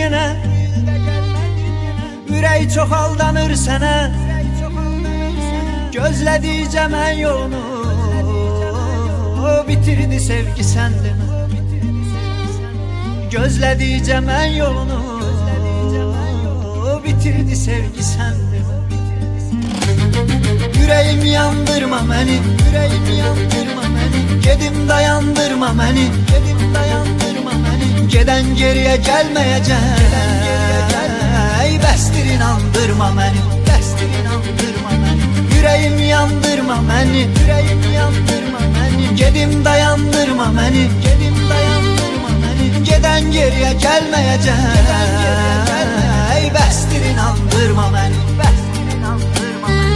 yenə, ürək çox aldanır sənə. Gözlədikcə mən yolunu, bitirdi sevgi səndimi. Gözlədikcə mən yolunu, bitirdi sevgi səndimi. Yüreğim yandırma məni, yüreğim yandırma məni. Gedim dayandırma məni, gedim dayandırma məni. Geden geriye gelmeyecek, bəsdir inandırma məni, bəsdir inandırma məni. Yüreğim yandırma məni, yüreğim yandırma məni. Gedim dayandırma məni, gedim dayandırma məni. Geden geriye gelmeyecek, bəsdir inandırma məni, bəsdir inandırma məni.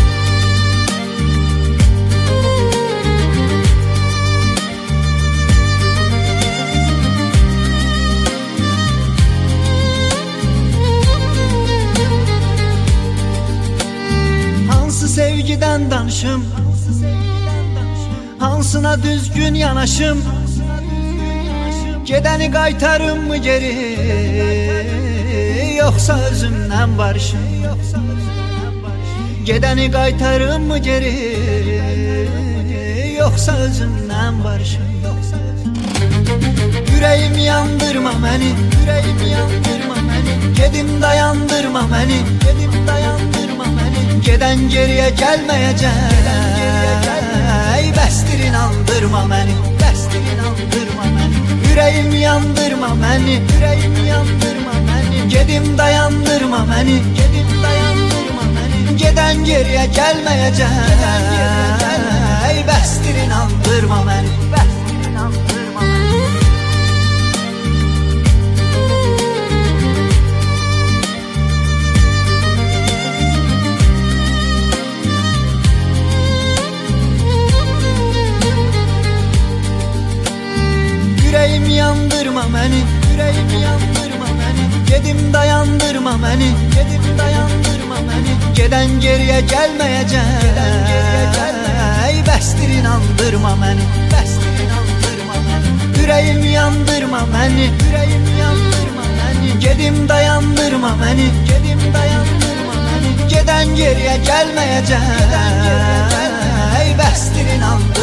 Sevgiden danışım, hansına düzgün yanaşım. Gedeni qaytarım mı geri, yoksa özümden barışım. Gedeni qaytarım mı geri, yoksa özümden barışım. Yüreğim yandırma məni, yüreğim yandırma məni. Gedim dayandırma məni, gedim dayandırma məni. Geden geriye gelmeyecek, bəsdir inandırma məni, bəsdir inandırma məni. Yüreğim yandırma məni, yüreğim yandırma məni. Gedim dayandırma məni, gedim dayandırma məni. Geden geriye gelmeyecek, bəsdir inandırma məni, bəsdir inandırma məni. Yüreğim yandırma məni, yüreğim yandırma məni. Gedim dayandırma məni, gedim dayandırma məni. Geden geriye gelmeyecek, bəsdir inandırma məni, bəsdir inandırma məni. Yüreğim yandırma məni, yüreğim yandırma məni. Gedim dayandırma məni, gedim dayandırma məni. Geden geriye gelmeyecek, bəsdir inandırma məni.